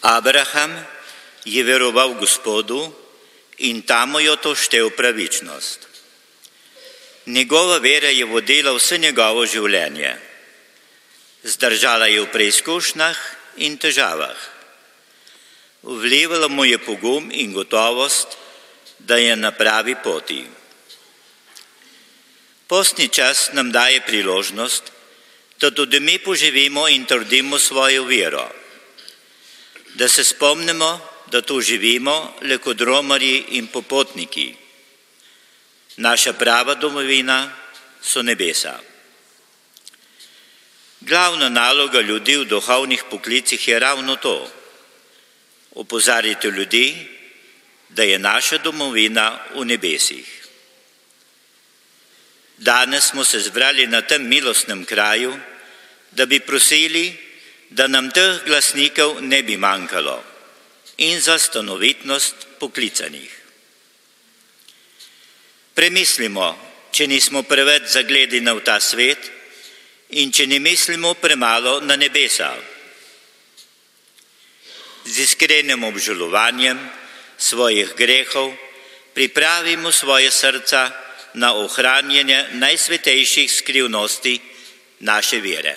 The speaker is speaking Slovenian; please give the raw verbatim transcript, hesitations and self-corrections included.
Abraham je veroval Gospodu in ta mu je to štel pravičnost. Njegova vera je vodila vse njegovo življenje. Zdržala je v preizkušnjah in težavah. Vlivala mu je pogum in gotovost, da je na pravi poti. Postni čas nam daje priložnost, da tudi mi poživimo in trdimo svojo vero. Da se spomnimo, da tu živimo le kot romarji in popotniki. Naša prava domovina so nebesa. Glavna naloga ljudi v duhovnih poklicih je ravno to: opozarjati ljudi, da je naša domovina v nebesih. Danes smo se zbrali na tem milostnem kraju, da bi prosili, da nam teh glasnikov ne bi manjkalo in za stanovitnost poklicanih. Premislimo, če nismo preveč zagledani v ta svet in če ne mislimo premalo na nebesa. Z iskrenim obžalovanjem svojih grehov pripravimo svoje srca na ohranjanje najsvetejših skrivnosti naše vere.